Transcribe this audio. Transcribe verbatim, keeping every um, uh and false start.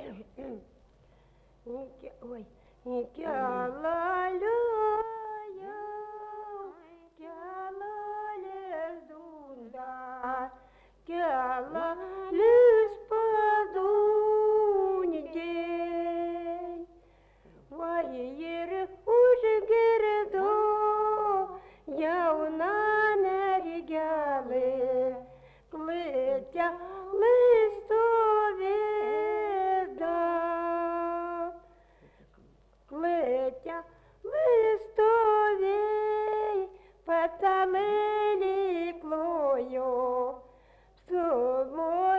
Ой, Николая, Кялалес дунда, Кялалес падунидей, Ваер уже гердо, Яунана регалы, Клетя листоведа. Клетя листовей, поталили клою, в соло